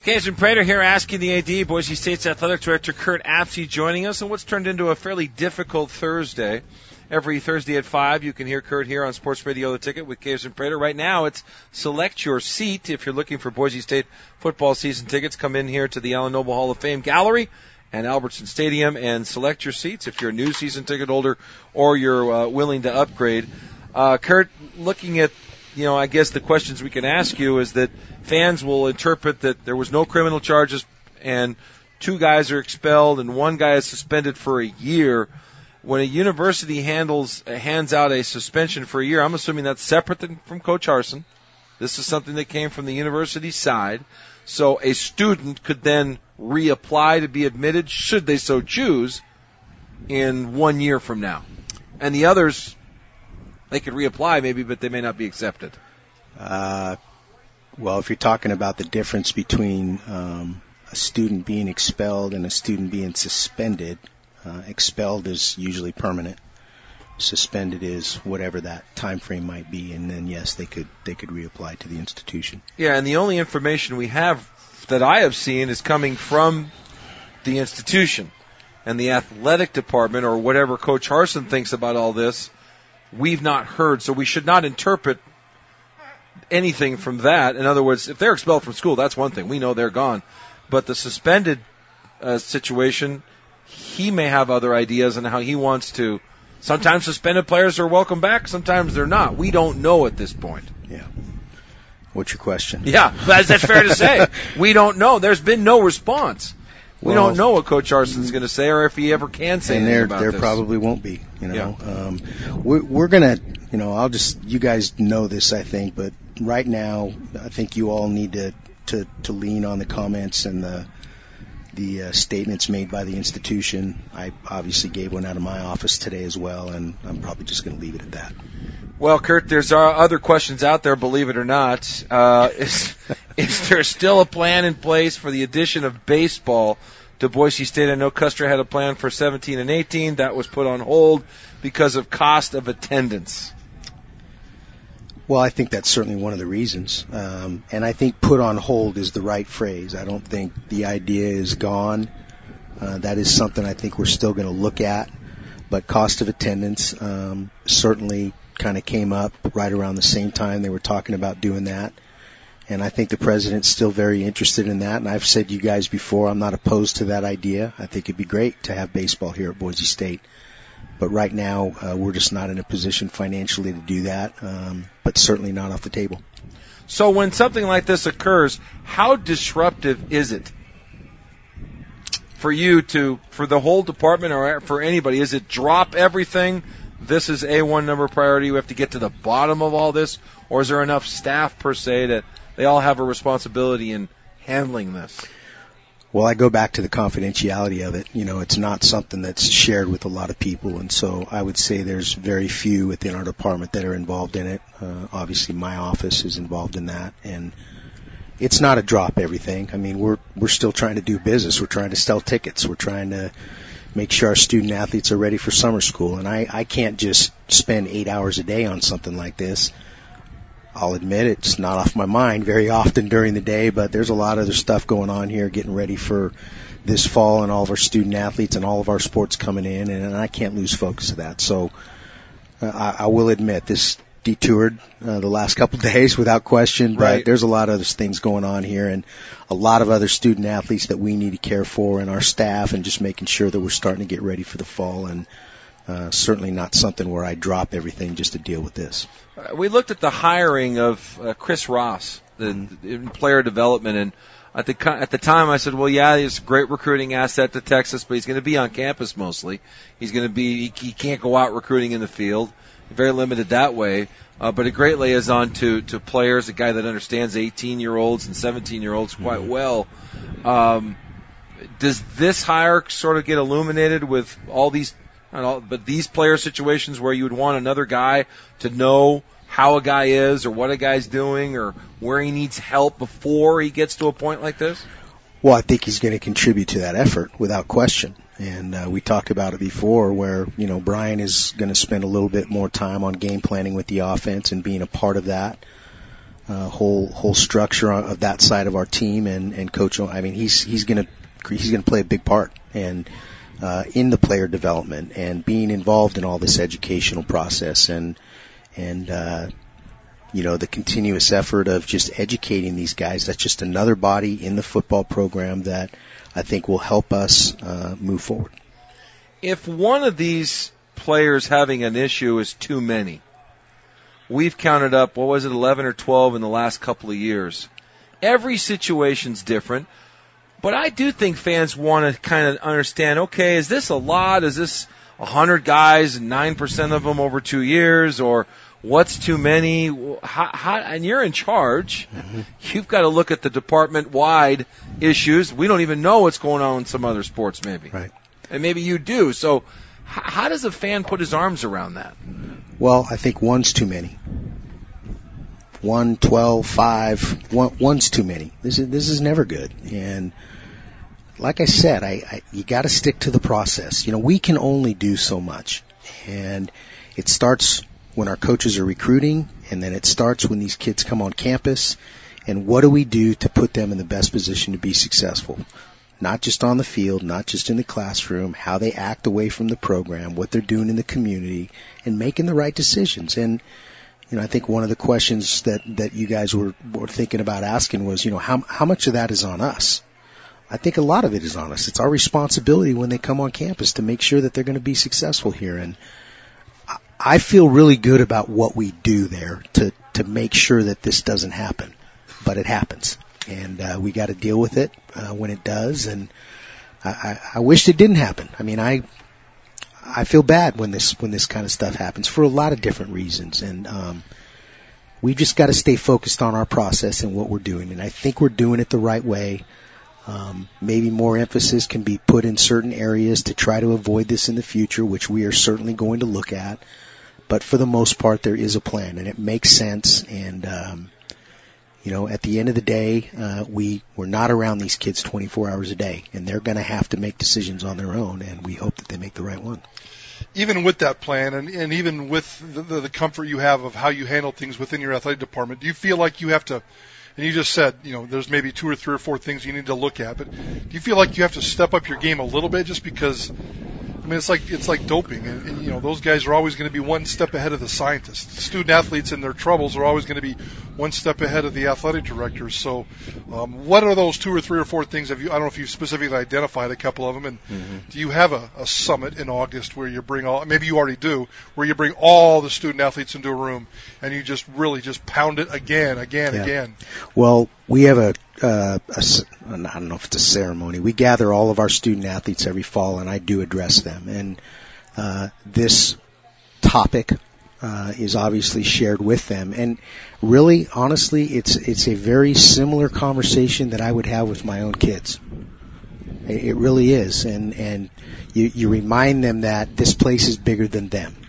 Jason Prater here asking the AD, Boise State's Athletic Director Curt Apsey joining us on what's turned into a fairly difficult Thursday. Every Thursday at 5, you can hear Curt here on Sports Radio The Ticket with Jason Prater. Right now, it's select your seat. If you're looking for Boise State football season tickets, come in here to the Allen Noble Hall of Fame Gallery and Albertson Stadium and select your seats if you're a new season ticket holder or you're willing to upgrade. Curt, looking at, I guess the questions we can ask you is that fans will interpret that there was no criminal charges and 2 guys are expelled and 1 guy is suspended for a year. When a university hands out a suspension for a year, I'm assuming that's separate from Coach Harsin. This is something that came from the university side. So a student could then reapply to be admitted, should they so choose, in 1 year from now. And the others, they could reapply maybe, but they may not be accepted. Well, if you're talking about the difference between a student being expelled and a student being suspended, expelled is usually permanent. Suspended is whatever that time frame might be, and then yes, they could reapply to the institution. Yeah, and the only information we have that I have seen is coming from the institution and the athletic department, or whatever Coach Harsin thinks about all this. We've not heard, so we should not interpret anything from that. In other words, if they're expelled from school, that's one thing. We know they're gone. But the suspended situation, he may have other ideas on how he wants to. Sometimes suspended players are welcome back, sometimes they're not. We don't know at this point. Yeah. What's your question? Yeah, that's fair to say. We don't know. There's been no response. We don't know what Coach Harsin's going to say, or if he ever can say anything about this. And there probably won't be. Yeah. We're going to, you guys know this, I think, but right now, I think you all need to lean on the comments and the statements made by the institution. I obviously gave one out of my office today as well, and I'm probably just going to leave it at that. Well, Curt, there's other questions out there, believe it or not. Is there still a plan in place for the addition of baseball to Boise State? I know Custer had a plan for 17 and 18. That was put on hold because of cost of attendance. Well, I think that's certainly one of the reasons. And I think put on hold is the right phrase. I don't think the idea is gone. That is something I think we're still going to look at. But cost of attendance certainly kind of came up right around the same time they were talking about doing that. And I think the president's still very interested in that. And I've said to you guys before, I'm not opposed to that idea. I think it'd be great to have baseball here at Boise State. But right now, we're just not in a position financially to do that, but certainly not off the table. So when something like this occurs, how disruptive is it for you for the whole department or for anybody? Is it drop everything? This is A1 number priority. We have to get to the bottom of all this? Or is there enough staff, per se, that they all have a responsibility in handling this? Well, I go back to the confidentiality of it. It's not something that's shared with a lot of people, and so I would say there's very few within our department that are involved in it. Obviously, my office is involved in that, and it's not a drop everything. I mean, we're still trying to do business. We're trying to sell tickets. We're trying to make sure our student athletes are ready for summer school, and I can't just spend 8 hours a day on something like this. I'll admit it's not off my mind very often during the day, but there's a lot of other stuff going on here getting ready for this fall and all of our student athletes and all of our sports coming in, and I can't lose focus of that. So I will admit this detoured the last couple of days without question, but right. There's a lot of other things going on here and a lot of other student athletes that we need to care for and our staff and just making sure that we're starting to get ready for the fall, and certainly not something where I drop everything just to deal with this. We looked at the hiring of Chris Ross in player development, and at the time I said, well, yeah, he's a great recruiting asset to Texas, but he's going to be on campus mostly. He's going to be, he can't go out recruiting in the field. Very limited that way. But a great liaison to players, a guy that understands 18-year-olds and 17-year-olds quite well. Does this hire sort of get illuminated with all these, but these player situations where you would want another guy to know how a guy is or what a guy's doing or where he needs help before he gets to a point like this? Well, I think he's going to contribute to that effort without question. And we talked about it before where, Brian is going to spend a little bit more time on game planning with the offense and being a part of that. whole structure of that side of our team, and Coach, I mean, he's going to play a big part and in the player development and being involved in all this educational process and you know, the continuous effort of just educating these guys. That's just another body in the football program that I think will help us move forward. If one of these players having an issue is too many, we've counted up, 11 or 12 in the last couple of years. Every situation's different, but I do think fans want to kind of understand, okay, is this a lot? Is this 100 guys and 9% of them over 2 years, or what's too many? And you're in charge. Mm-hmm. You've got to look at the department-wide issues. We don't even know what's going on in some other sports, maybe. Right. And maybe you do. So how does a fan put his arms around that? Well, I think one's too many. 1, 12, 5, one's too many. This is never good. And like I said, you got to stick to the process. You know, we can only do so much. And it starts when our coaches are recruiting, and then it starts when these kids come on campus. And what do we do to put them in the best position to be successful? Not just on the field, not just in the classroom, how they act away from the program, what they're doing in the community, and making the right decisions. And, you know, I think one of the questions that you guys were thinking about asking was, you know, how much of that is on us? I think a lot of it is on us. It's our responsibility when they come on campus to make sure that they're going to be successful here. And I feel really good about what we do there to make sure that this doesn't happen. But it happens. And we got to deal with it when it does. And I wished it didn't happen. I mean, I feel bad when this kind of stuff happens for a lot of different reasons. And we just got to stay focused on our process and what we're doing. And I think we're doing it the right way. Maybe more emphasis can be put in certain areas to try to avoid this in the future, which we are certainly going to look at. But for the most part, there is a plan, and it makes sense. And you know, at the end of the day, we're not around these kids 24 hours a day, and they're going to have to make decisions on their own, and we hope that they make the right one. Even with that plan, and even with the comfort you have of how you handle things within your athletic department, do you feel like you have to, and you just said, you know, there's maybe 2 or 3 or 4 things you need to look at, but do you feel like you have to step up your game a little bit just because, I mean, it's like doping, and you know, those guys are always going to be one step ahead of the scientists. Student athletes and their troubles are always going to be one step ahead of the athletic directors. So, what are those 2 or 3 or 4 things? I don't know if you specifically identified a couple of them, and do you have a summit in August where you bring maybe you already do, where you bring all the student athletes into a room and you just really just pound it again? Well, we have I don't know if it's a ceremony. We gather all of our student athletes every fall, and I do address them. And this topic is obviously shared with them. And really, honestly, it's a very similar conversation that I would have with my own kids. It really is. And you remind them that this place is bigger than them.